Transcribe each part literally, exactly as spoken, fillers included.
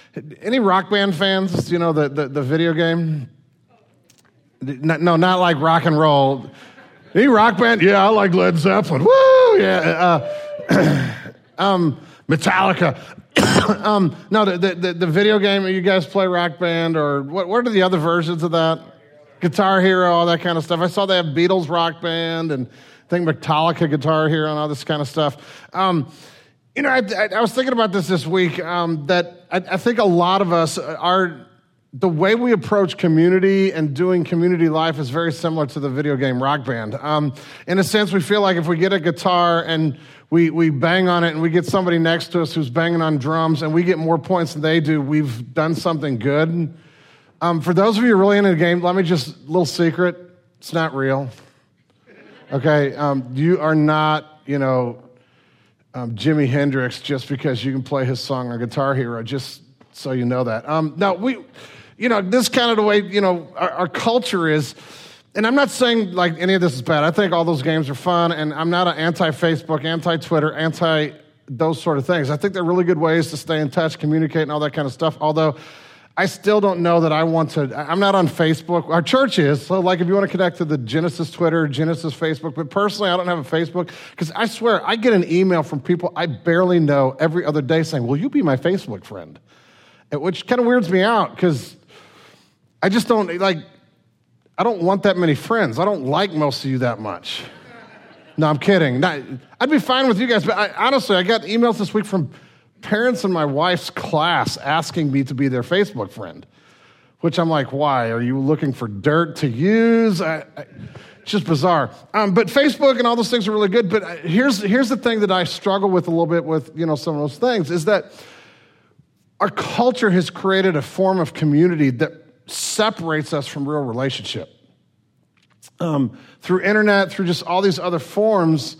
Any Rock Band fans? You know, the, the, the video game? No, not like rock and roll. Any Rock Band? Yeah, I like Led Zeppelin. Woo! Yeah. Uh, um, Metallica. um, no, the, the, the video game, you guys play Rock Band, or what, what are the other versions of that? Guitar Hero, all that kind of stuff. I saw they have Beatles Rock Band, and I think Metallica Guitar Hero and all this kind of stuff. Um, you know, I, I, I was thinking about this this week, um, that I, I think a lot of us are, the way we approach community and doing community life is very similar to the video game Rock Band. Um, in a sense, we feel like if we get a guitar and we, we bang on it and we get somebody next to us who's banging on drums and we get more points than they do, we've done something good. Um, for those of you really into the game, let me just, little secret, it's not real. Okay, um, you are not, you know, um, Jimi Hendrix just because you can play his song on Guitar Hero, just so you know that. Um, no, we... You know, this kind of the way, you know, our, our culture is, and I'm not saying like any of this is bad. I think all those games are fun, and I'm not an anti-Facebook, anti-Twitter, anti those sort of things. I think they're really good ways to stay in touch, communicate, and all that kind of stuff, although I still don't know that I want to, I'm not on Facebook. Our church is, so like if you want to connect to the Genesis Twitter, Genesis Facebook, but personally I don't have a Facebook, because I swear I get an email from people I barely know every other day saying, will you be my Facebook friend? Which kind of weirds me out, because I just don't, like, I don't want that many friends. I don't like most of you that much. No, I'm kidding. Not, I'd be fine with you guys, but I, honestly, I got emails this week from parents in my wife's class asking me to be their Facebook friend, which I'm like, why? Are you looking for dirt to use? I, I, it's just bizarre. Um, but Facebook and all those things are really good, but here's, here's the thing that I struggle with a little bit with, you know, some of those things, is that our culture has created a form of community that separates us from real relationship. Um, through internet, through just all these other forms,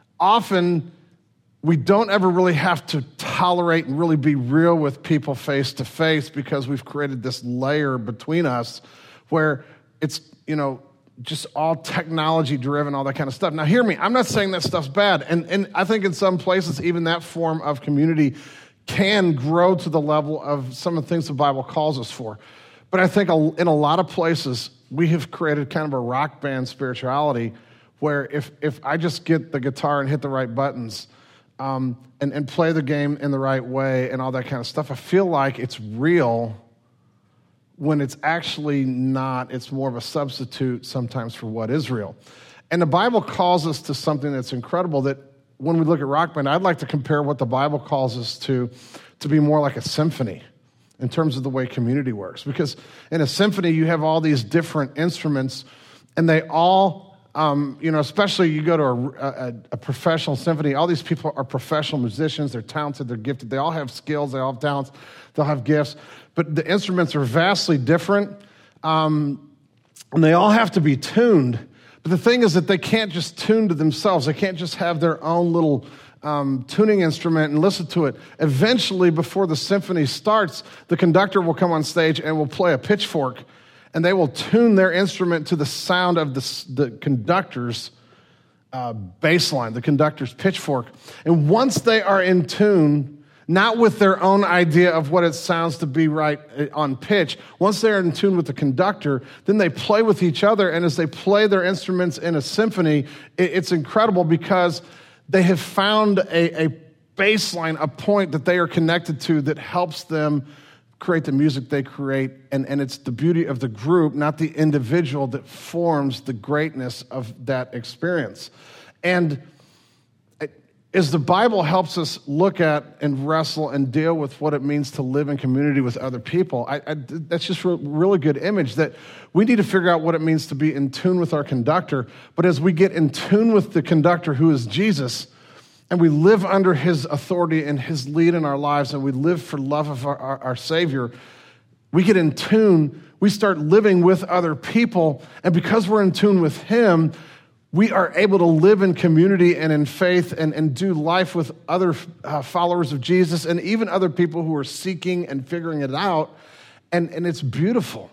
often we don't ever really have to tolerate and really be real with people face to face, because we've created this layer between us where it's, you know, just all technology driven, all that kind of stuff. Now hear me, I'm not saying that stuff's bad. And, and I think in some places, even that form of community can grow to the level of some of the things the Bible calls us for. But I think in a lot of places, we have created kind of a rock band spirituality where if, if I just get the guitar and hit the right buttons um, and, and play the game in the right way and all that kind of stuff, I feel like it's real when it's actually not. It's more of a substitute sometimes for what is real. And the Bible calls us to something that's incredible, that when we look at rock band, I'd like to compare what the Bible calls us to, to be more like a symphony in terms of the way community works. Because in a symphony, you have all these different instruments, and they all, um, you know, especially you go to a, a, a professional symphony, all these people are professional musicians, they're talented, they're gifted, they all have skills, they all have talents, they'll have gifts, but the instruments are vastly different, um, and they all have to be tuned. But the thing is that they can't just tune to themselves. They can't just have their own little Um, tuning instrument and listen to it. Eventually, before the symphony starts, the conductor will come on stage and will play a pitchfork, and they will tune their instrument to the sound of the, the conductor's uh, bass line, the conductor's pitchfork. And once they are in tune, not with their own idea of what it sounds to be right on pitch, once they're in tune with the conductor, then they play with each other, and as they play their instruments in a symphony, it, it's incredible, because they have found a, a baseline, a point that they are connected to that helps them create the music they create. And, and it's the beauty of the group, not the individual, that forms the greatness of that experience. And as the Bible helps us look at and wrestle and deal with what it means to live in community with other people, I, I, that's just a really good image, that we need to figure out what it means to be in tune with our conductor. But as we get in tune with the conductor, who is Jesus, and we live under his authority and his lead in our lives, and we live for love of our, our, our Savior, we get in tune, we start living with other people, and because we're in tune with him, we are able to live in community and in faith and, and do life with other uh, followers of Jesus, and even other people who are seeking and figuring it out, and, and it's beautiful.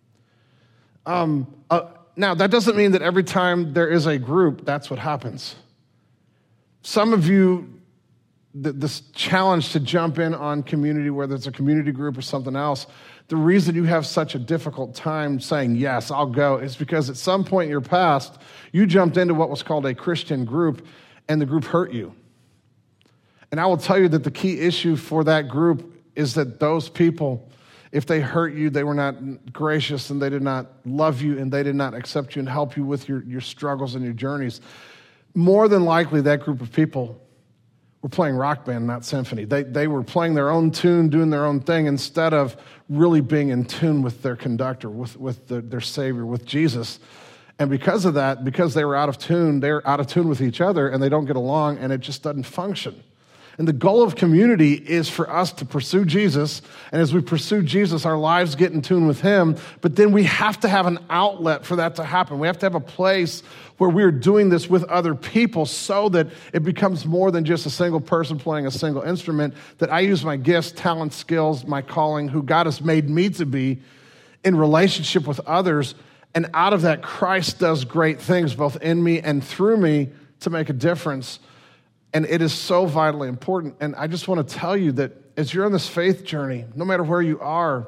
Um, uh, now, that doesn't mean that every time there is a group, that's what happens. Some of you th- this challenge to jump in on community, whether it's a community group or something else, the reason you have such a difficult time saying, yes, I'll go, is because at some point in your past, you jumped into what was called a Christian group, and the group hurt you. And I will tell you that the key issue for that group is that those people, if they hurt you, they were not gracious, and they did not love you, and they did not accept you and help you with your, your struggles and your journeys. More than likely, that group of people were playing rock band, not symphony. They, they were playing their own tune, doing their own thing, instead of really being in tune with their conductor, with, with the, their Savior, with Jesus. And because of that, because they were out of tune, they're out of tune with each other, and they don't get along, and it just doesn't function. And the goal of community is for us to pursue Jesus, and as we pursue Jesus, our lives get in tune with him, but then we have to have an outlet for that to happen. We have to have a place where we're doing this with other people so that it becomes more than just a single person playing a single instrument, that I use my gifts, talents, skills, my calling, who God has made me to be, in relationship with others, and out of that, Christ does great things, both in me and through me, to make a difference. And it is so vitally important. And I just want to tell you that as you're on this faith journey, no matter where you are,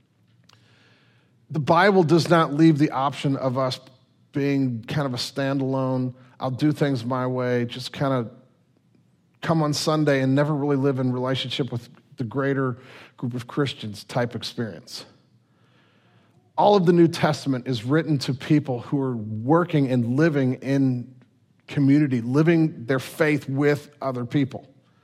the Bible does not leave the option of us being kind of a standalone, I'll do things my way, just kind of come on Sunday and never really live in relationship with the greater group of Christians type experience. All of the New Testament is written to people who are working and living in community, living their faith with other people.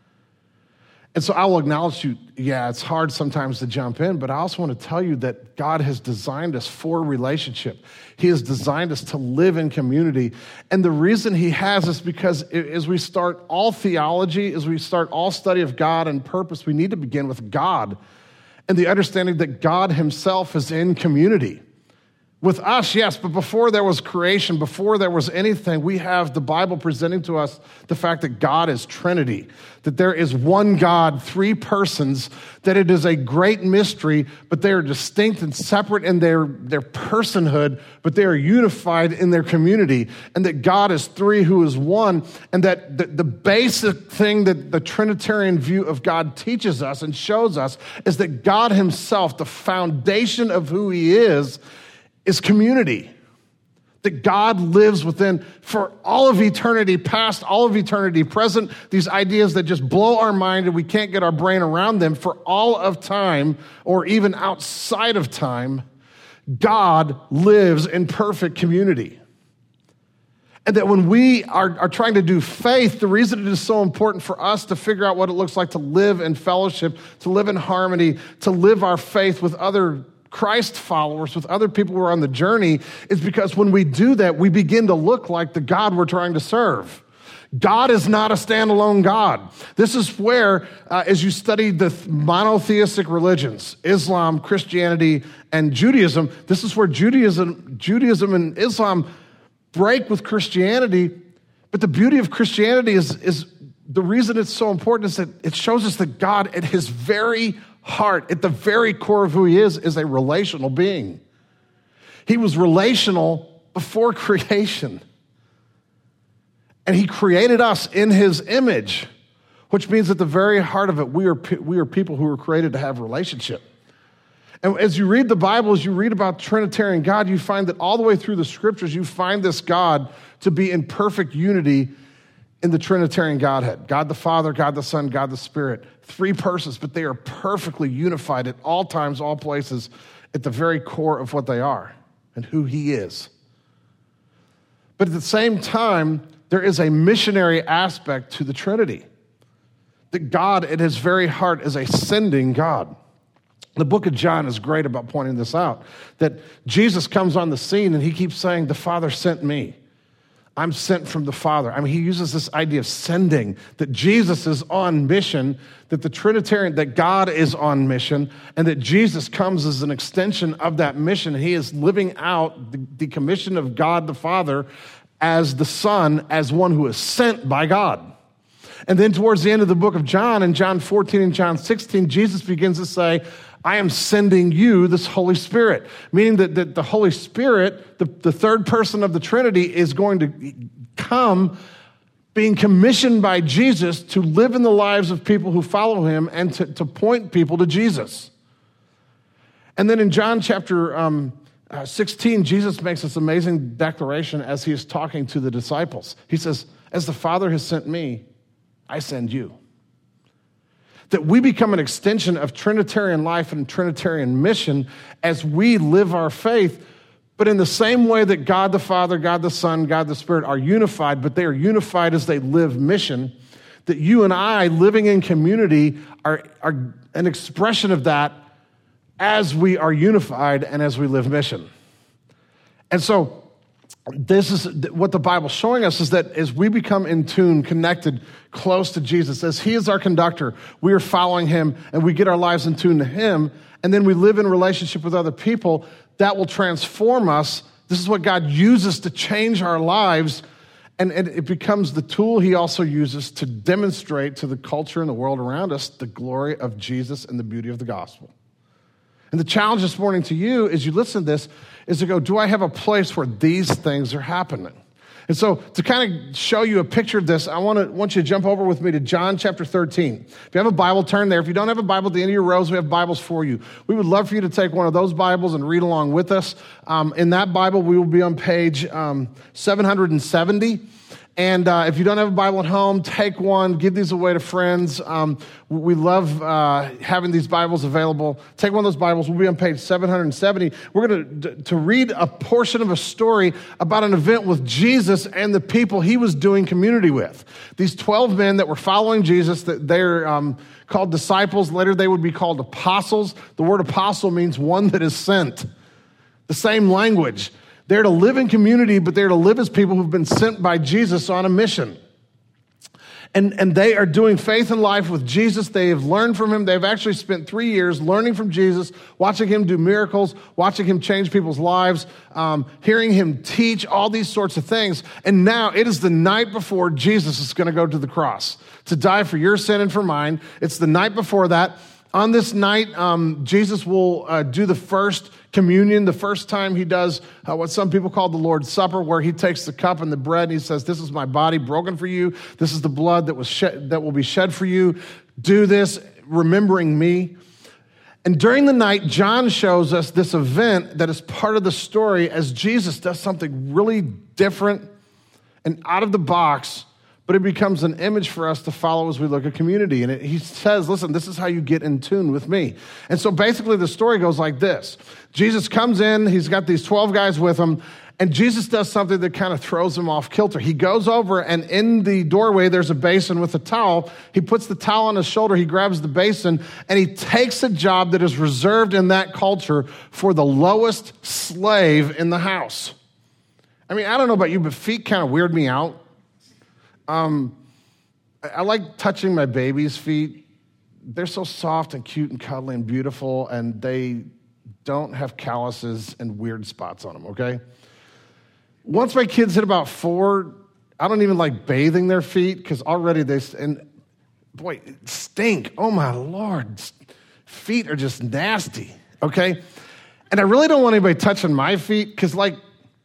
And so I will acknowledge you, yeah, it's hard sometimes to jump in, but I also want to tell you that God has designed us for relationship. He has designed us to live in community. And the reason he has is because as we start all theology, as we start all study of God and purpose, we need to begin with God and the understanding that God himself is in community. With us, yes, but before there was creation, before there was anything, we have the Bible presenting to us the fact that God is Trinity, that there is one God, three persons, that it is a great mystery, but they are distinct and separate in their, their personhood, but they are unified in their community, and that God is three who is one, and that the, the basic thing that the Trinitarian view of God teaches us and shows us is that God himself, the foundation of who he is, is community. That God lives within, for all of eternity past, all of eternity present, these ideas that just blow our mind and we can't get our brain around them, for all of time, or even outside of time, God lives in perfect community. And that when we are, are trying to do faith, the reason it is so important for us to figure out what it looks like to live in fellowship, to live in harmony, to live our faith with other Christ followers, with other people who are on the journey, is because when we do that, we begin to look like the God we're trying to serve. God is not a standalone God. This is where, uh, as you study the monotheistic religions, Islam, Christianity, and Judaism, this is where Judaism, Judaism and Islam break with Christianity. But the beauty of Christianity is, is the reason it's so important is that it shows us that God, at his very heart, at the very core of who he is, is a relational being. He was relational before creation. And he created us in his image, which means at the very heart of it, we are, we are people who were created to have relationship. And as you read the Bible, as you read about Trinitarian God, you find that all the way through the scriptures, you find this God to be in perfect unity in the Trinitarian Godhead. God the Father, God the Son, God the Spirit. Three persons, but they are perfectly unified at all times, all places, at the very core of what they are and who he is. But at the same time, there is a missionary aspect to the Trinity. That God, at his very heart, is a sending God. The book of John is great about pointing this out, that Jesus comes on the scene and he keeps saying, the Father sent me. I'm sent from the Father. I mean, he uses this idea of sending, that Jesus is on mission, that the Trinitarian, that God is on mission, and that Jesus comes as an extension of that mission. He is living out the, the commission of God the Father as the Son, as one who is sent by God. And then towards the end of the book of John, in John fourteen and John sixteen, Jesus begins to say, I am sending you this Holy Spirit, meaning that, that the Holy Spirit, the, the third person of the Trinity, is going to come being commissioned by Jesus to live in the lives of people who follow him and to, to point people to Jesus. And then in John chapter um, uh, sixteen, Jesus makes this amazing declaration as he is talking to the disciples. He says, as the Father has sent me, I send you. That we become an extension of Trinitarian life and Trinitarian mission as we live our faith, but in the same way that God the Father, God the Son, God the Spirit are unified, but they are unified as they live mission, that you and I living in community are, are an expression of that as we are unified and as we live mission. And so this is what the Bible's showing us, is that as we become in tune, connected, close to Jesus, as he is our conductor, we are following him and we get our lives in tune to him, and then we live in relationship with other people, that will transform us. This is what God uses to change our lives, and it becomes the tool he also uses to demonstrate to the culture and the world around us the glory of Jesus and the beauty of the gospel. And the challenge this morning to you as you listen to this is to go, do I have a place where these things are happening? And so to kind of show you a picture of this, I want to want you to jump over with me to John chapter thirteen. If you have a Bible, turn there. If you don't have a Bible, at the end of your rows, we have Bibles for you. We would love for you to take one of those Bibles and read along with us. Um, in that Bible, we will be on page um, seven hundred seventy. And uh, if you don't have a Bible at home, take one, give these away to friends. Um, we love uh, having these Bibles available. Take one of those Bibles. We'll be on page seven hundred seventy. We're going to to read a portion of a story about an event with Jesus and the people he was doing community with. These twelve men that were following Jesus, that they're um, called disciples. Later they would be called apostles. The word apostle means one that is sent. The same language. They're to live in community, but they're to live as people who've been sent by Jesus on a mission. And, and they are doing faith and life with Jesus. They have learned from him. They've actually spent three years learning from Jesus, watching him do miracles, watching him change people's lives, um, hearing him teach, all these sorts of things. And now it is the night before Jesus is going to go to the cross to die for your sin and for mine. It's the night before that. On this night, um, Jesus will uh, do the first communion, the first time he does uh, what some people call the Lord's Supper, where he takes the cup and the bread and he says, this is my body broken for you. This is the blood that was shed, that will be shed for you. Do this, remembering me. And during the night, John shows us this event that is part of the story as Jesus does something really different and out of the box, but it becomes an image for us to follow as we look at community. And it, he says, listen, this is how you get in tune with me. And so basically the story goes like this. Jesus comes in, he's got these twelve guys with him, and Jesus does something that kind of throws him off kilter. He goes over, and in the doorway, there's a basin with a towel. He puts the towel on his shoulder, he grabs the basin, and he takes a job that is reserved in that culture for the lowest slave in the house. I mean, I don't know about you, but feet kind of weird me out. Um, I like touching my baby's feet. They're so soft and cute and cuddly and beautiful, and they don't have calluses and weird spots on them, okay? Once my kids hit about four, I don't even like bathing their feet because already they, and boy, stink. Oh my Lord, feet are just nasty, okay? And I really don't want anybody touching my feet because like,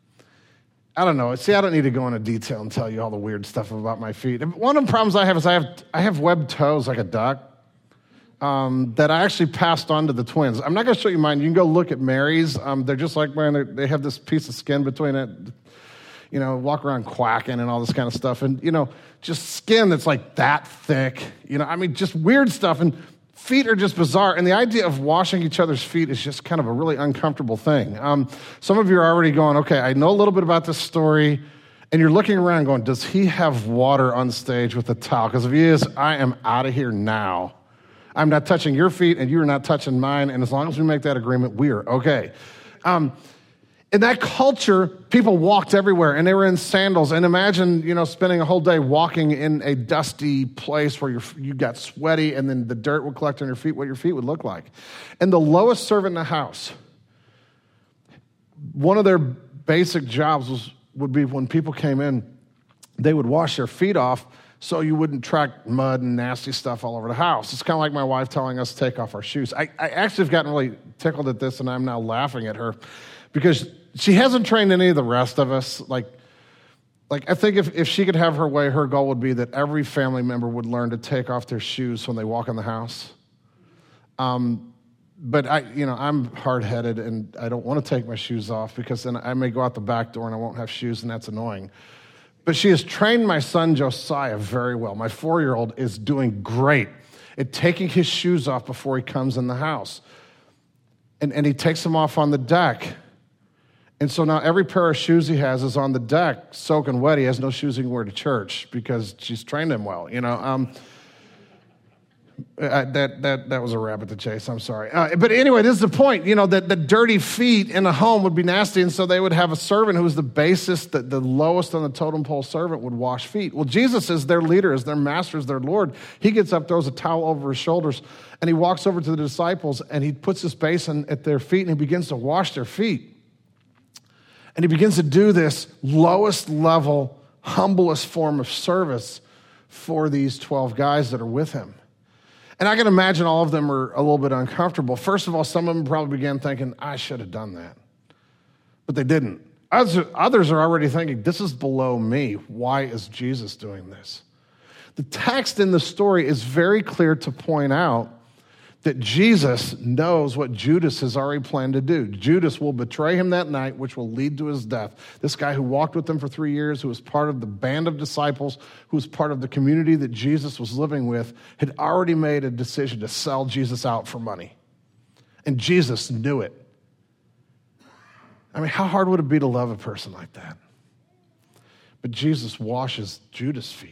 I don't know. See, I don't need to go into detail and tell you all the weird stuff about my feet. One of the problems I have is I have I have webbed toes like a duck um, that I actually passed on to the twins. I'm not going to show you mine. You can go look at Mary's. Um, they're just like mine. They have this piece of skin between it. You know, walk around quacking and all this kind of stuff. And, you know, just skin that's like that thick. You know, I mean, just weird stuff. And feet are just bizarre, and the idea of washing each other's feet is just kind of a really uncomfortable thing. Um, some of you are already going, okay, I know a little bit about this story, and you're looking around going, does he have water on stage with a towel? Because if he is, I am out of here now. I'm not touching your feet, and you are not touching mine, and as long as we make that agreement, we are okay. Um, In that culture, people walked everywhere, and they were in sandals. And imagine, you know, spending a whole day walking in a dusty place where you're, you got sweaty, and then the dirt would collect on your feet, what your feet would look like. And the lowest servant in the house, one of their basic jobs was, would be when people came in, they would wash their feet off so you wouldn't track mud and nasty stuff all over the house. It's kind of like my wife telling us to take off our shoes. I, I actually have gotten really tickled at this, and I'm now laughing at her because she hasn't trained any of the rest of us. Like, Like, I think if, if she could have her way, her goal would be that every family member would learn to take off their shoes when they walk in the house. Um, but I, you know, I'm hard-headed and I don't want to take my shoes off because then I may go out the back door and I won't have shoes and that's annoying. But she has trained my son Josiah very well. My four-year-old is doing great at taking his shoes off before he comes in the house. And, and he takes them off on the deck. And so now every pair of shoes he has is on the deck, soaking wet. He has no shoes he can wear to church because she's trained him well, you know. Um, uh, that that that was a rabbit to chase, I'm sorry. Uh, but anyway, this is the point, you know, that the dirty feet in a home would be nasty, and so they would have a servant who was the basest, the, the lowest on the totem pole servant would wash feet. Well, Jesus is their leader, is their master, is their Lord. He gets up, throws a towel over his shoulders, and he walks over to the disciples, and he puts this basin at their feet, and he begins to wash their feet. And he begins to do this lowest level, humblest form of service for these twelve guys that are with him. And I can imagine all of them are a little bit uncomfortable. First of all, some of them probably began thinking, I should have done that. But they didn't. Others, others are already thinking, this is below me. Why is Jesus doing this? The text in the story is very clear to point out that Jesus knows what Judas has already planned to do. Judas will betray him that night, which will lead to his death. This guy who walked with them for three years, who was part of the band of disciples, who was part of the community that Jesus was living with, had already made a decision to sell Jesus out for money. And Jesus knew it. I mean, how hard would it be to love a person like that? But Jesus washes Judas' feet.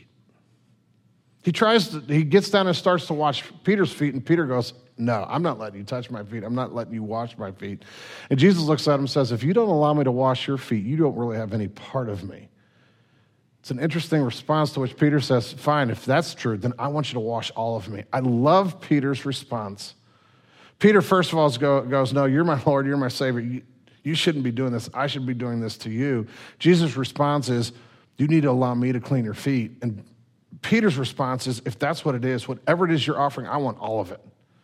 He tries to, he gets down and starts to wash Peter's feet, and Peter goes, no, I'm not letting you touch my feet. I'm not letting you wash my feet. And Jesus looks at him and says, if you don't allow me to wash your feet, you don't really have any part of me. It's an interesting response to which Peter says, fine, if that's true, then I want you to wash all of me. I love Peter's response. Peter, first of all, goes, no, you're my Lord, you're my Savior. You, you shouldn't be doing this. I should be doing this to you. Jesus' response is, you need to allow me to clean your feet. And Peter's response is, if that's what it is, whatever it is you're offering, I want all of it.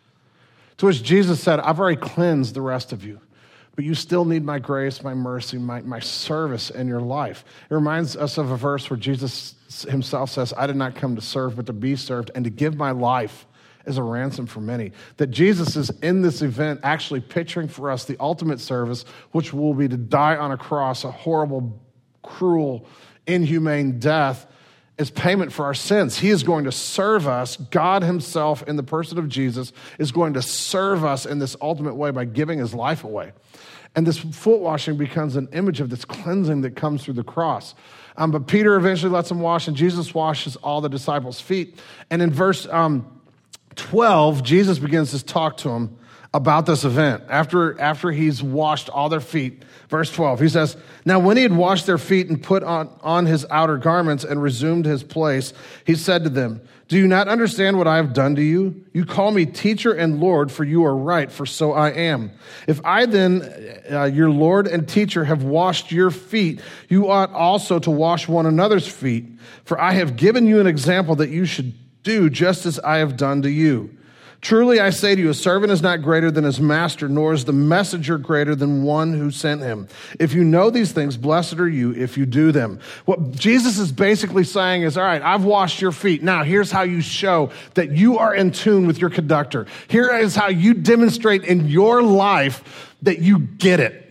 To which Jesus said, I've already cleansed the rest of you, but you still need my grace, my mercy, my, my service in your life. It reminds us of a verse where Jesus himself says, I did not come to serve, but to be served and to give my life as a ransom for many. That Jesus is in this event actually picturing for us the ultimate service, which will be to die on a cross, a horrible, cruel, inhumane death, as payment for our sins. He is going to serve us. God himself, in the person of Jesus, is going to serve us in this ultimate way by giving his life away. And this foot washing becomes an image of this cleansing that comes through the cross. Um, but Peter eventually lets him wash, and Jesus washes all the disciples' feet. And in verse um, twelve, Jesus begins to talk to him about this event. After, after he's washed all their feet, verse twelve, he says, now when he had washed their feet and put on, on his outer garments and resumed his place, he said to them, do you not understand what I have done to you? You call me teacher and Lord, for you are right, for so I am. If I then, uh, your Lord and teacher, have washed your feet, you ought also to wash one another's feet. For I have given you an example that you should do just as I have done to you. Truly I say to you, a servant is not greater than his master, nor is the messenger greater than one who sent him. If you know these things, blessed are you if you do them. What Jesus is basically saying is, all right, I've washed your feet. Now here's how you show that you are in tune with your conductor. Here is how you demonstrate in your life that you get it.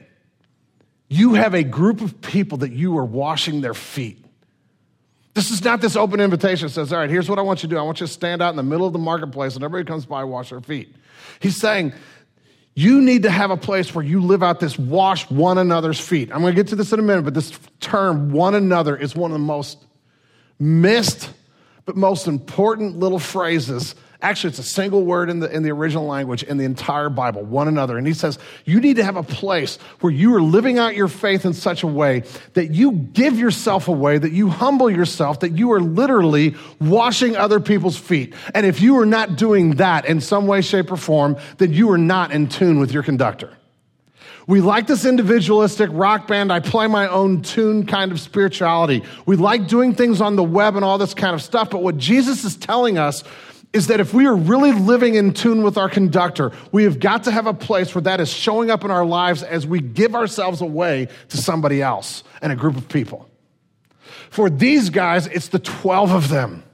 You have a group of people that you are washing their feet. This is not this open invitation that says, all right, here's what I want you to do. I want you to stand out in the middle of the marketplace and everybody comes by, wash their feet. He's saying, you need to have a place where you live out this wash one another's feet. I'm going to get to this in a minute, but this term, one another, is one of the most missed but most important little phrases. Actually, it's a single word in the in the original language in the entire Bible, one another. And he says, you need to have a place where you are living out your faith in such a way that you give yourself away, that you humble yourself, that you are literally washing other people's feet. And if you are not doing that in some way, shape, or form, then you are not in tune with your conductor. We like this individualistic rock band, I play my own tune kind of spirituality. We like doing things on the web and all this kind of stuff. But what Jesus is telling us is that if we are really living in tune with our conductor, we have got to have a place where that is showing up in our lives as we give ourselves away to somebody else and a group of people. For these guys, it's the twelve of them.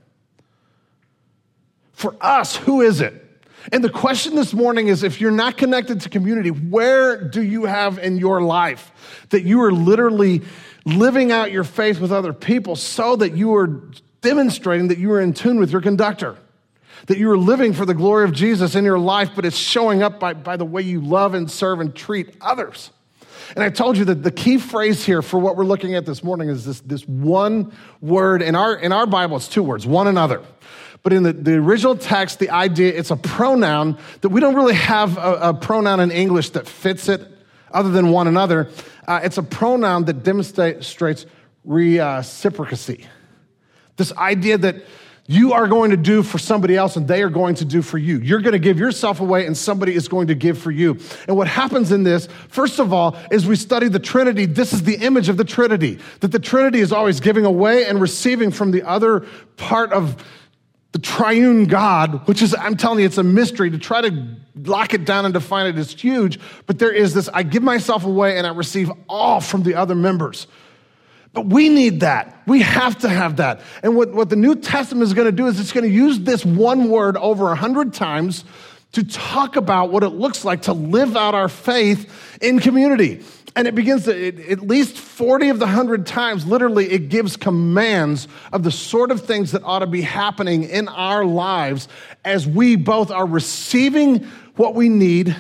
For us, who is it? And the question this morning is, if you're not connected to community, where do you have in your life that you are literally living out your faith with other people so that you are demonstrating that you are in tune with your conductor, that you are living for the glory of Jesus in your life, but it's showing up by, by the way you love and serve and treat others. And I told you that the key phrase here for what we're looking at this morning is this, this one word. In our, in our Bible, it's two words, one another. But in the, the original text, the idea, it's a pronoun that we don't really have a, a pronoun in English that fits it other than one another. Uh, it's a pronoun that demonstrates reciprocity. This idea that you are going to do for somebody else and they are going to do for you. You're going to give yourself away and somebody is going to give for you. And what happens in this, first of all, is we study the Trinity. This is the image of the Trinity, that the Trinity is always giving away and receiving from the other part of the triune God, which is, I'm telling you, it's a mystery. To try to lock it down and define it is huge. But there is this, I give myself away and I receive all from the other members. But we need that. We have to have that. And what, what the New Testament is going to do is it's going to use this one word over a hundred times to talk about what it looks like to live out our faith in community. And it begins to, it, at least forty of the hundred times, literally, it gives commands of the sort of things that ought to be happening in our lives as we both are receiving what we need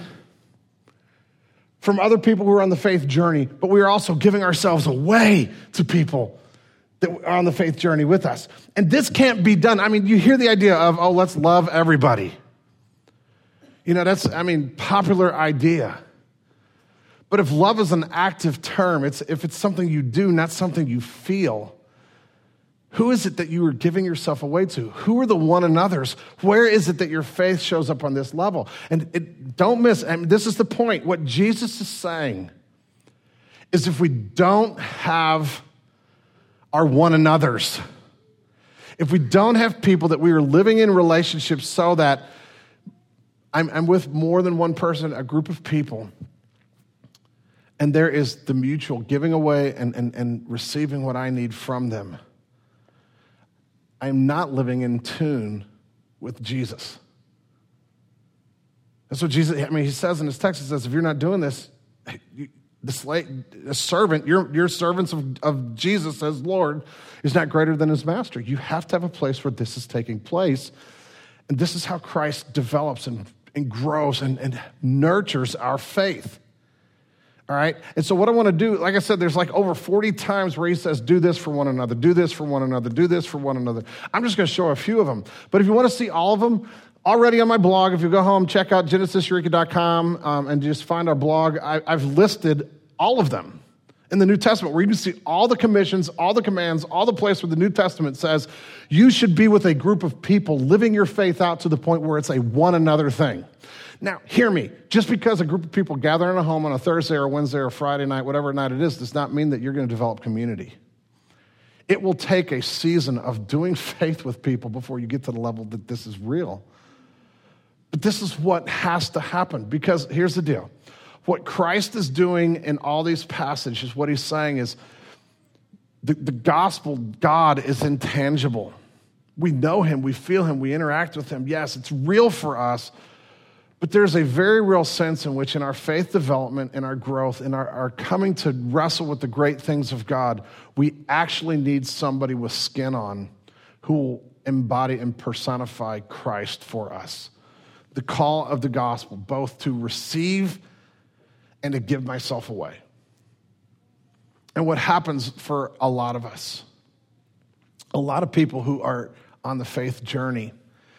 from other people who are on the faith journey, but we are also giving ourselves away to people that are on the faith journey with us. And this can't be done. I mean, you hear the idea of, oh, let's love everybody. You know, that's, I mean, popular idea. But if love is an active term, it's if it's something you do, not something you feel, who is it that you are giving yourself away to? Who are the one another's? Where is it that your faith shows up on this level? And it, don't miss, I mean, this is the point. What Jesus is saying is if we don't have our one another's, if we don't have people that we are living in relationships so that I'm, I'm with more than one person, a group of people, and there is the mutual giving away and, and, and receiving what I need from them, I'm not living in tune with Jesus. That's what Jesus, I mean, he says in his text, he says, if you're not doing this, you, the slave, a servant, your, your servants of, of Jesus as Lord is not greater than his master. You have to have a place where this is taking place. And this is how Christ develops and, and grows and, and nurtures our faith. All right? And so what I want to do, like I said, there's like over forty times where he says, do this for one another, do this for one another, do this for one another. I'm just going to show a few of them. But if you want to see all of them, already on my blog, if you go home, check out genesis eureka dot com um, and just find our blog. I, I've listed all of them in the New Testament where you can see all the commissions, all the commands, all the places where the New Testament says you should be with a group of people living your faith out to the point where it's a one another thing. Now, hear me. Just because a group of people gather in a home on a Thursday or Wednesday or Friday night, whatever night it is, does not mean that you're going to develop community. It will take a season of doing faith with people before you get to the level that this is real. But this is what has to happen, because here's the deal. What Christ is doing in all these passages, what he's saying is the, the gospel, God is intangible. We know him, we feel him, we interact with him. Yes, it's real for us. But there's a very real sense in which in our faith development, in our growth, in our, our coming to wrestle with the great things of God, we actually need somebody with skin on who will embody and personify Christ for us. The call of the gospel, both to receive and to give myself away. And what happens for a lot of us, a lot of people who are on the faith journey,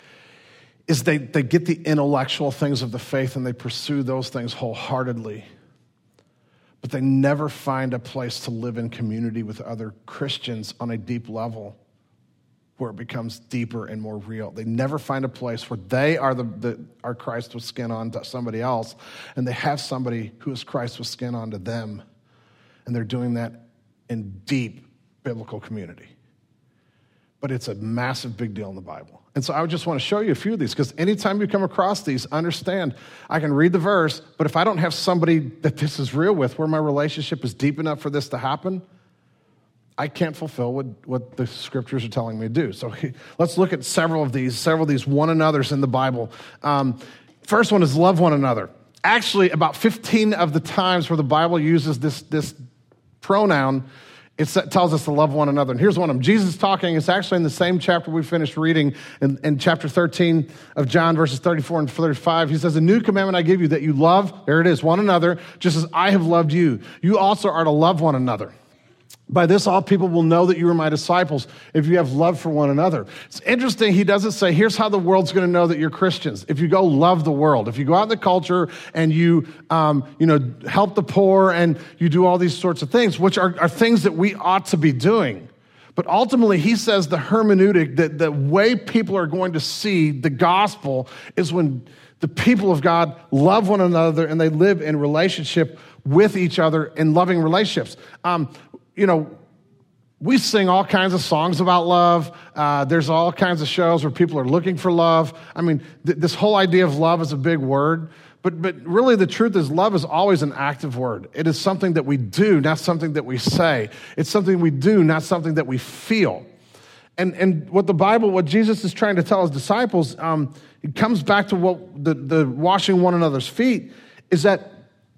is they, they get the intellectual things of the faith and they pursue those things wholeheartedly. But they never find a place to live in community with other Christians on a deep level where it becomes deeper and more real. They never find a place where they are the, the are Christ with skin on to somebody else, and they have somebody who is Christ with skin on to them, and they're doing that in deep biblical community. But it's a massive big deal in the Bible. And so I would just want to show you a few of these, because anytime you come across these, understand, I can read the verse, but if I don't have somebody that this is real with, where my relationship is deep enough for this to happen, I can't fulfill what, what the scriptures are telling me to do. So he, let's look at several of these, several of these one another's in the Bible. Um, first one is love one another. Actually, about fifteen of the times where the Bible uses this, this pronoun, it tells us to love one another. And here's one of them. Jesus talking, it's actually in the same chapter we finished reading in, in chapter thirteen of John, verses thirty-four and thirty-five. He says, a new commandment I give you, that you love, there it is, one another, just as I have loved you. You also are to love one another. By this, all people will know that you are my disciples, if you have love for one another. It's interesting, he doesn't say, here's how the world's going to know that you're Christians. If you go love the world, if you go out in the culture and you, um, you know, help the poor and you do all these sorts of things, which are, are things that we ought to be doing. But ultimately, he says the hermeneutic, that the way people are going to see the gospel is when the people of God love one another and they live in relationship with each other in loving relationships. Um, You know, we sing all kinds of songs about love. Uh, there's all kinds of shows where people are looking for love. I mean, th- this whole idea of love is a big word. But but really the truth is love is always an active word. It is something that we do, not something that we say. It's something we do, not something that we feel. And and what the Bible, what Jesus is trying to tell his disciples, um, it comes back to what the, the washing one another's feet, is that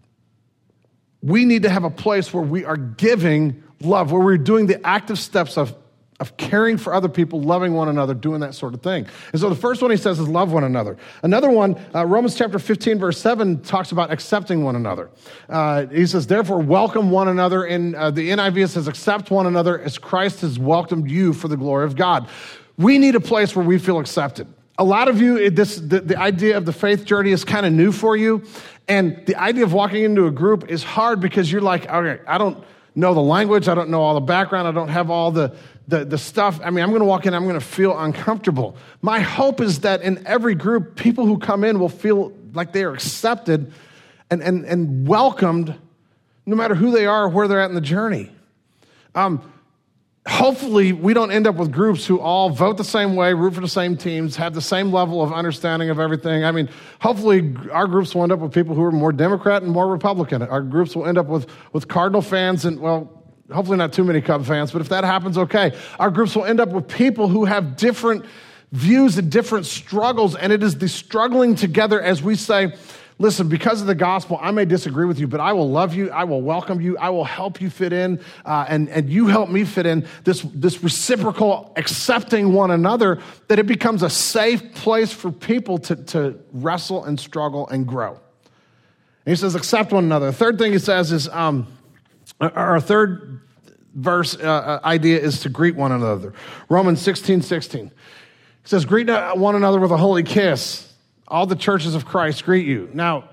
we need to have a place where we are giving love, where we're doing the active steps of, of caring for other people, loving one another, doing that sort of thing. And so the first one he says is love one another. Another one, uh, Romans chapter fifteen, verse seven, talks about accepting one another. Uh, he says, therefore, welcome one another. In uh, the N I V, it says, accept one another as Christ has welcomed you for the glory of God. We need a place where we feel accepted. A lot of you, this the, the idea of the faith journey is kind of new for you. And the idea of walking into a group is hard because you're like, okay, I don't know the language, I don't know all the background, I don't have all the, the, the stuff. I mean, I'm going to walk in, I'm going to feel uncomfortable. My hope is that in every group, people who come in will feel like they are accepted and, and, and welcomed, no matter who they are or where they're at in the journey. Um, hopefully, we don't end up with groups who all vote the same way, root for the same teams, have the same level of understanding of everything. I mean, hopefully, our groups will end up with people who are more Democrat and more Republican. Our groups will end up with, with Cardinal fans and, well, hopefully not too many Cub fans, but if that happens, okay. Our groups will end up with people who have different views and different struggles, and it is the struggling together as we say, listen, because of the gospel, I may disagree with you, but I will love you, I will welcome you, I will help you fit in, uh, and, and you help me fit in, this, this reciprocal accepting one another, that it becomes a safe place for people to, to wrestle and struggle and grow. And he says, accept one another. The third thing he says is, um, our third verse uh, idea is to greet one another. Romans sixteen sixteen. He says, greet one another with a holy kiss. All the churches of Christ greet you. Now,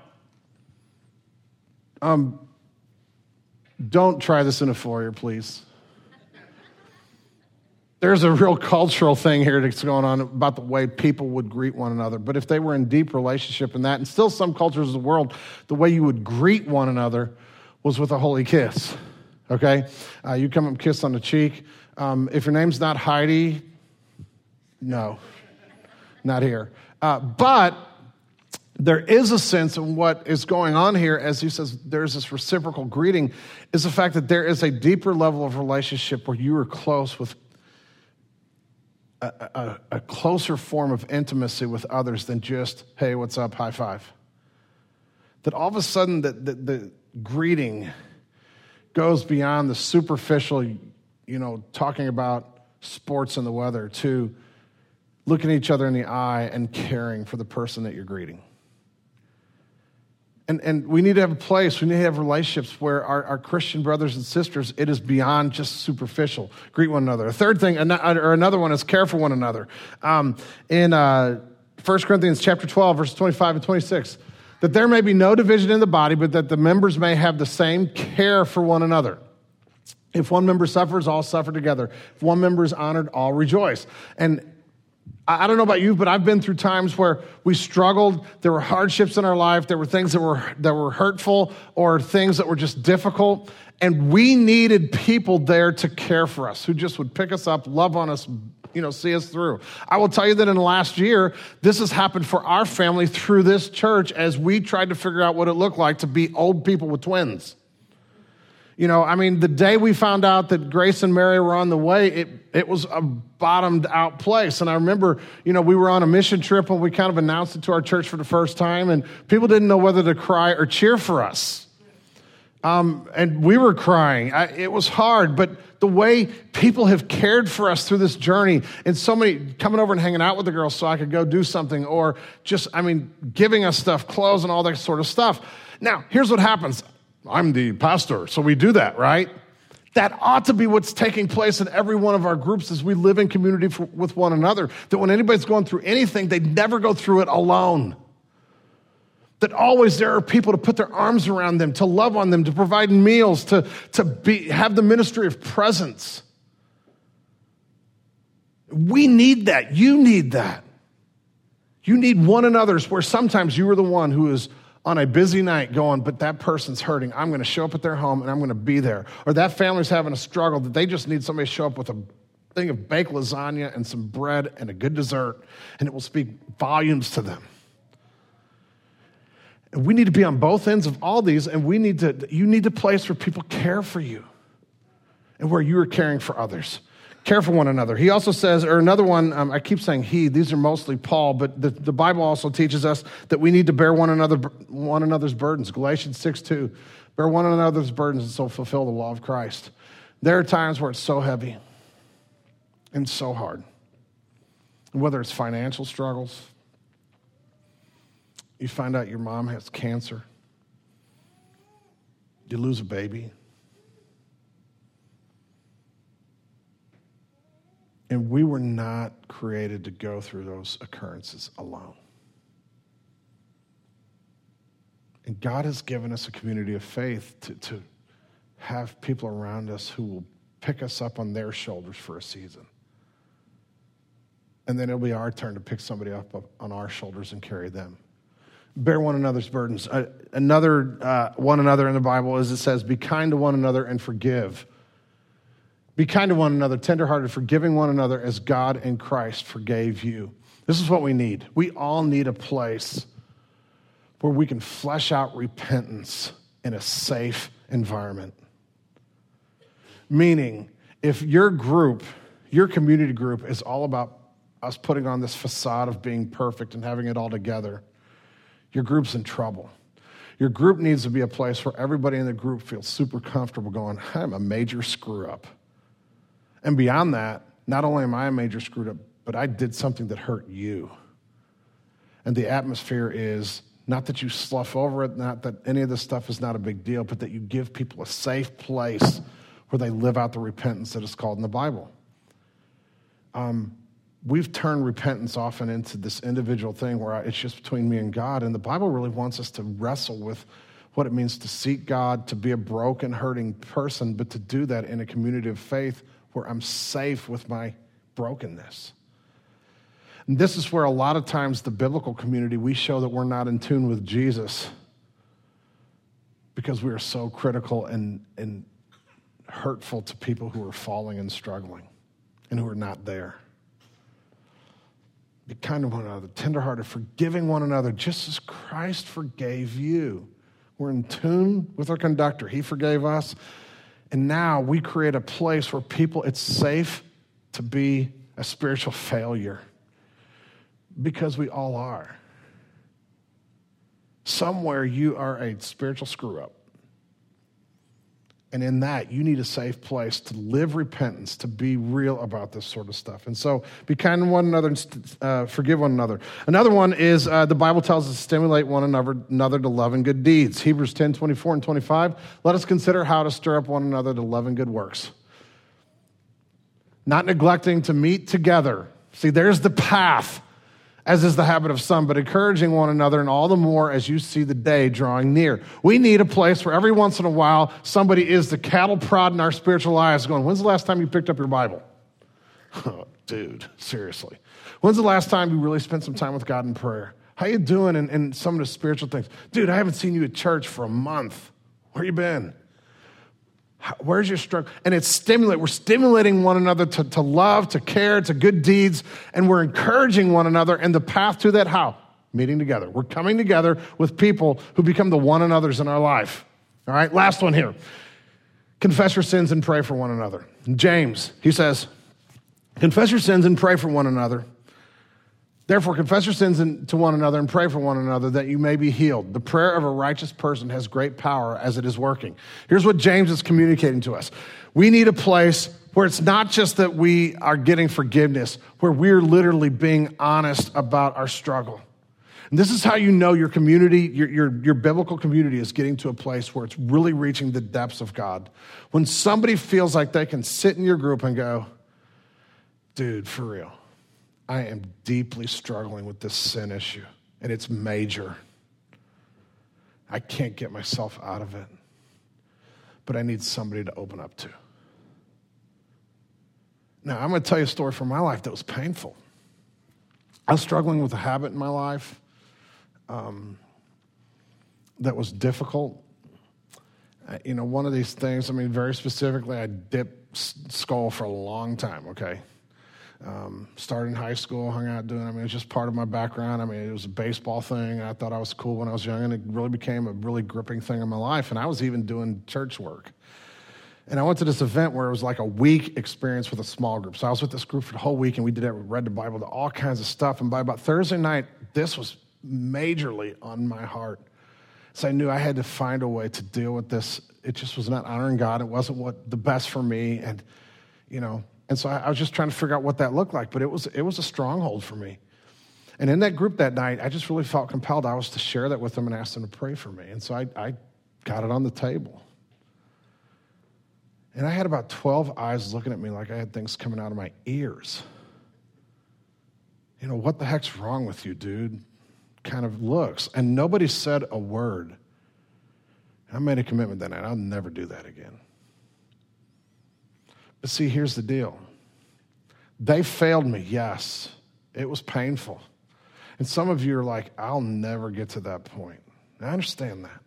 um, don't try this in a foyer, please. There's a real cultural thing here that's going on about the way people would greet one another. But if they were in deep relationship in that, and still some cultures of the world, the way you would greet one another was with a holy kiss, okay? Uh, you come and kiss on the cheek. Um, if your name's not Heidi, no, not here. Uh, but there is a sense in what is going on here, as he says, there's this reciprocal greeting, is the fact that there is a deeper level of relationship where you are close with a, a, a closer form of intimacy with others than just, hey, what's up, high five. That all of a sudden the, the, the greeting goes beyond the superficial, you know, talking about sports and the weather to looking each other in the eye and caring for the person that you're greeting. And, and we need to have a place, we need to have relationships where our, our Christian brothers and sisters, it is beyond just superficial. Greet one another. A third thing, or another one, is care for one another. Um, in uh, First Corinthians chapter twelve, verses twenty-five and twenty-six, that there may be no division in the body, but that the members may have the same care for one another. If one member suffers, all suffer together. If one member is honored, all rejoice. And I don't know about you, but I've been through times where we struggled. There were hardships in our life. There were things that were that were hurtful or things that were just difficult. And we needed people there to care for us, who just would pick us up, love on us, you know, see us through. I will tell you that in the last year, this has happened for our family through this church as we tried to figure out what it looked like to be old people with twins. You know, I mean, the day we found out that Grace and Mary were on the way, it, it was a bottomed out place. And I remember, you know, we were on a mission trip and we kind of announced it to our church for the first time, and people didn't know whether to cry or cheer for us. Um, and we were crying. I, it was hard, but the way people have cared for us through this journey, and so many coming over and hanging out with the girls so I could go do something, or just, I mean, giving us stuff, clothes and all that sort of stuff. Now, here's what happens. I'm the pastor, so we do that, right? That ought to be what's taking place in every one of our groups as we live in community for, with one another, that when anybody's going through anything, they never go through it alone. That always there are people to put their arms around them, to love on them, to provide meals, to, to be, have the ministry of presence. We need that. You need that. You need one another's, where sometimes you are the one who is on a busy night going, but that person's hurting. I'm going to show up at their home and I'm going to be there. Or that family's having a struggle that they just need somebody to show up with a thing of baked lasagna and some bread and a good dessert, and it will speak volumes to them. And we need to be on both ends of all these, and we need to, you need a place where people care for you and where you are caring for others. Care for one another. He also says, or another one, um, I keep saying he, these are mostly Paul, but the, the Bible also teaches us that we need to bear one another, one another's burdens. Galatians six two, bear one another's burdens and so fulfill the law of Christ. There are times where it's so heavy and so hard. Whether it's financial struggles, you find out your mom has cancer, you lose a baby, and we were not created to go through those occurrences alone. And God has given us a community of faith to, to have people around us who will pick us up on their shoulders for a season. And then it'll be our turn to pick somebody up on our shoulders and carry them. Bear one another's burdens. Uh, another uh, one another in the Bible is it says, be kind to one another and forgive. Be kind to one another, tenderhearted, forgiving one another as God in Christ forgave you. This is what we need. We all need a place where we can flesh out repentance in a safe environment. Meaning, if your group, your community group is all about us putting on this facade of being perfect and having it all together, your group's in trouble. Your group needs to be a place where everybody in the group feels super comfortable going, I'm a major screw up. And beyond that, not only am I a major screwed up, but I did something that hurt you. And the atmosphere is not that you slough over it, not that any of this stuff is not a big deal, but that you give people a safe place where they live out the repentance that is called in the Bible. Um, we've turned repentance often into this individual thing where it's just between me and God, and the Bible really wants us to wrestle with what it means to seek God, to be a broken, hurting person, but to do that in a community of faith where I'm safe with my brokenness. And this is where a lot of times the biblical community, we show that we're not in tune with Jesus because we are so critical and, and hurtful to people who are falling and struggling and who are not there. Be kind to one another, tenderhearted, forgiving one another, just as Christ forgave you. We're in tune with our conductor. He forgave us. And now we create a place where people, it's safe to be a spiritual failure because we all are. Somewhere you are a spiritual screw-up. And in that, you need a safe place to live repentance, to be real about this sort of stuff. And so be kind to one another and uh, forgive one another. Another one is uh, the Bible tells us to stimulate one another, another to love and good deeds. Hebrews ten, twenty-four and twenty-five. Let us consider how to stir up one another to love and good works. Not neglecting to meet together. See, there's the path, as is the habit of some, but encouraging one another, and all the more as you see the day drawing near. We need a place where every once in a while somebody is the cattle prod in our spiritual lives going, when's the last time you picked up your Bible? Oh, dude, seriously. When's the last time you really spent some time with God in prayer? How you doing in, in some of the spiritual things? Dude, I haven't seen you at church for a month. Where you been? How, where's your struggle? And it's stimulate. We're stimulating one another to, to love, to care, to good deeds, and we're encouraging one another. And the path to that, how? Meeting together. We're coming together with people who become the one another's in our life. All right, last one here. confess your sins and pray for one another. James, he says, confess your sins and pray for one another. Therefore, confess your sins to one another and pray for one another that you may be healed. The prayer of a righteous person has great power as it is working. Here's what James is communicating to us. We need a place where it's not just that we are getting forgiveness, where we're literally being honest about our struggle. And this is how you know your community, your, your, your biblical community is getting to a place where it's really reaching the depths of God. When somebody feels like they can sit in your group and go, dude, for real, I am deeply struggling with this sin issue, and it's major. I can't get myself out of it, but I need somebody to open up to. Now, I'm going to tell you a story from my life that was painful. I was struggling with a habit in my life um, that was difficult. Uh, you know, one of these things, I mean, very specifically, I dipped skull for a long time, okay? Um, started in high school, hung out doing, I mean, it was just part of my background. I mean, it was a baseball thing. I thought I was cool when I was young, and it really became a really gripping thing in my life. And I was even doing church work. And I went to this event where it was like a week experience with a small group. So I was with this group for the whole week, and we did it, we read the Bible, all kinds of stuff. And by about Thursday night, this was majorly on my heart. So I knew I had to find a way to deal with this. It just was not honoring God. It wasn't what the best for me. And, you know, And so I was just trying to figure out what that looked like, but it was it was a stronghold for me. And in that group that night, I just really felt compelled. I was to share that with them and ask them to pray for me. And so I, I got it on the table. And I had about twelve eyes looking at me like I had things coming out of my ears. You know, what the heck's wrong with you, dude? Kind of looks. And nobody said a word. I made a commitment that night. I'll never do that again. But see, here's the deal. They failed me, yes. It was painful. And some of you are like, I'll never get to that point. And I understand that.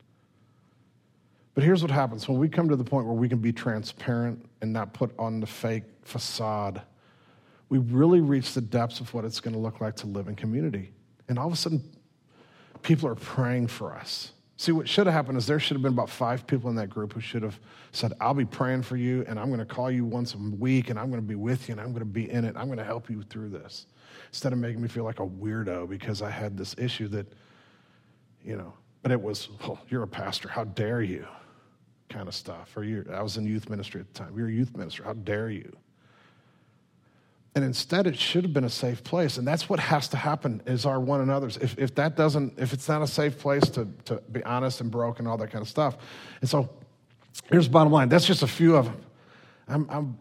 But here's what happens. When we come to the point where we can be transparent and not put on the fake facade, we really reach the depths of what it's going to look like to live in community. And all of a sudden, people are praying for us. See, what should have happened is there should have been about five people in that group who should have said, I'll be praying for you, and I'm going to call you once a week, and I'm going to be with you, and I'm going to be in it. I'm going to help you through this. Instead of making me feel like a weirdo because I had this issue that, you know, but it was, well, you're a pastor, how dare you, kind of stuff. Or you're, I was in youth ministry at the time. You're a youth minister, how dare you? And instead, it should have been a safe place. And that's what has to happen is our one another's. If if that doesn't, if it's not a safe place to, to be honest and broken, all that kind of stuff. And so here's the bottom line. That's just a few of them. I'm, I'm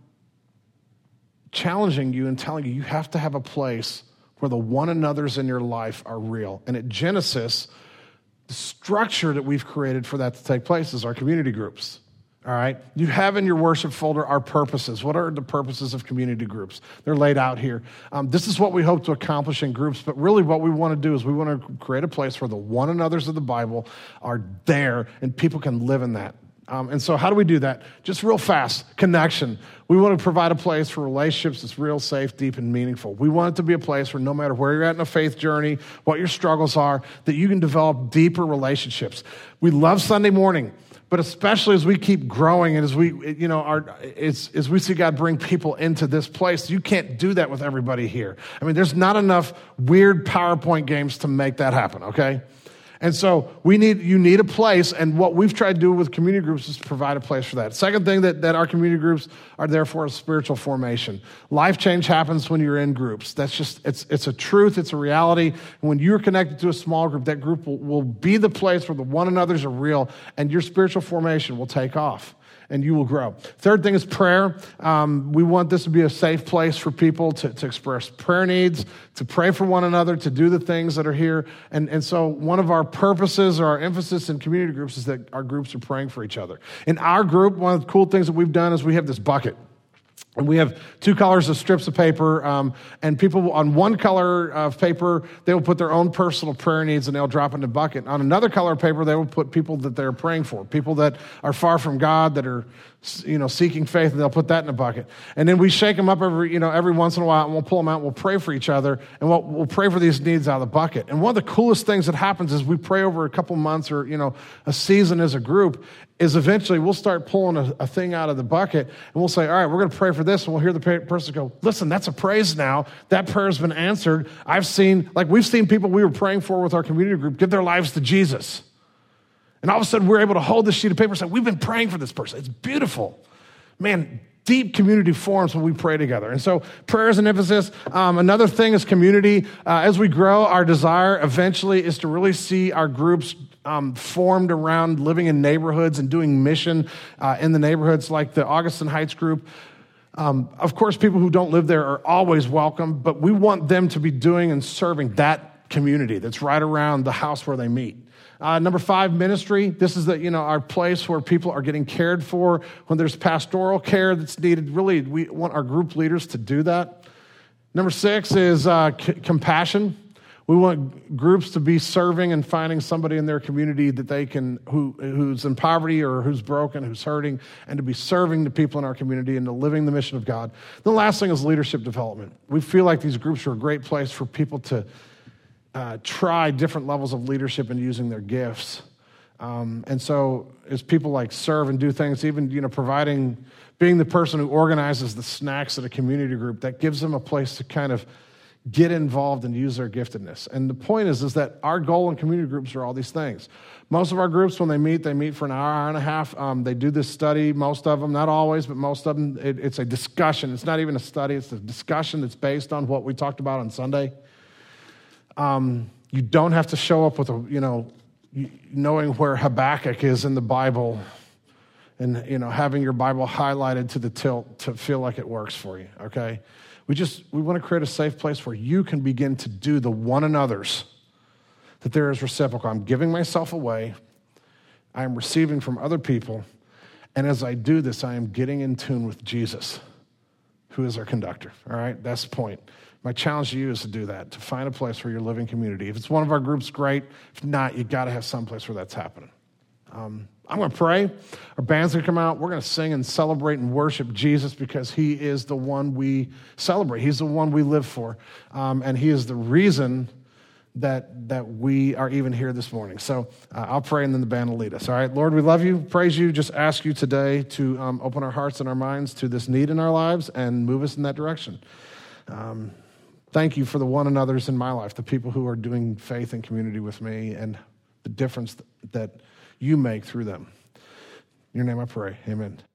challenging you and telling you, you have to have a place where the one another's in your life are real. And at Genesis, the structure that we've created for that to take place is our community groups. All right, you have in your worship folder our purposes. What are the purposes of community groups? They're laid out here. Um, this is what we hope to accomplish in groups, but really what we want to do is we want to create a place where the one another's of the Bible are there and people can live in that. Um, and so how do we do that? Just real fast, connection. We want to provide a place for relationships that's real, safe, deep, and meaningful. We want it to be a place where no matter where you're at in a faith journey, what your struggles are, that you can develop deeper relationships. We love Sunday morning. But especially as we keep growing and as we, you know, our, it's, as we see God bring people into this place, you can't do that with everybody here. I mean, there's not enough weird PowerPoint games to make that happen, okay? And so we need, you need a place, and what we've tried to do with community groups is to provide a place for that. Second thing that, that our community groups are there for is spiritual formation. Life change happens when you're in groups. That's just, it's it's a truth, it's a reality. And when you're connected to a small group, that group will, will be the place where the one another's are real, and your spiritual formation will take off. And you will grow. Third thing is prayer. Um, we want this to be a safe place for people to, to express prayer needs, to pray for one another, to do the things that are here. And, and so one of our purposes or our emphasis in community groups is that our groups are praying for each other. In our group, one of the cool things that we've done is we have this bucket. And we have two colors of strips of paper, um, and people on one color of paper, they will put their own personal prayer needs and they'll drop in the bucket. On another color of paper, they will put people that they're praying for, people that are far from God, that are you know, seeking faith, and they'll put that in a bucket. And then we shake them up every, you know, every once in a while, and we'll pull them out, and we'll pray for each other, and we'll, we'll pray for these needs out of the bucket. And one of the coolest things that happens is we pray over a couple months or, you know, a season as a group, is eventually we'll start pulling a, a thing out of the bucket, and we'll say, all right, we're going to pray for this, and we'll hear the person go, listen, that's a praise now. That prayer has been answered. I've seen, like we've seen people we were praying for with our community group give their lives to Jesus. And all of a sudden, we're able to hold this sheet of paper and say, we've been praying for this person. It's beautiful. Man, deep community forms when we pray together. And so prayer is an emphasis. Um, another thing is community. Uh, as we grow, our desire eventually is to really see our groups um, formed around living in neighborhoods and doing mission uh, in the neighborhoods, like the Augustin Heights group. Um, of course, people who don't live there are always welcome, but we want them to be doing and serving that community that's right around the house where they meet. Uh, number five, ministry. This is the, you know, our place where people are getting cared for. When there's pastoral care that's needed, really, we want our group leaders to do that. Number six is uh, c- compassion. We want groups to be serving and finding somebody in their community that they can, who who's in poverty or who's broken, who's hurting, and to be serving the people in our community and to living the mission of God. The last thing is leadership development. We feel like these groups are a great place for people to Uh, try different levels of leadership and using their gifts. Um, and so as people like serve and do things, even, you know, providing, being the person who organizes the snacks at a community group, that gives them a place to kind of get involved and use their giftedness. And the point is, is that our goal in community groups are all these things. Most of our groups, when they meet, they meet for an hour, hour and a half. Um, they do this study, most of them, not always, but most of them, it, it's a discussion. It's not even a study. It's a discussion that's based on what we talked about on Sunday. Um, you don't have to show up with a, you know, knowing where Habakkuk is in the Bible and, you know, having your Bible highlighted to the tilt to feel like it works for you, okay? We just, we want to create a safe place where you can begin to do the one another's, that there is reciprocal. I'm giving myself away. I am receiving from other people. And as I do this, I am getting in tune with Jesus, who is our conductor, all right? That's the point. My challenge to you is to do that, to find a place where you're living community. If it's one of our groups, great. If not, you got to have some place where that's happening. Um, I'm going to pray. Our band's going to come out. We're going to sing and celebrate and worship Jesus because he is the one we celebrate. He's the one we live for. Um, and he is the reason that that we are even here this morning. So uh, I'll pray and then the band will lead us. All right, Lord, we love you, praise you, just ask you today to um, open our hearts and our minds to this need in our lives and move us in that direction. Um, thank you for the one another's in my life, the people who are doing faith and community with me and the difference that you make through them. In your name I pray, amen.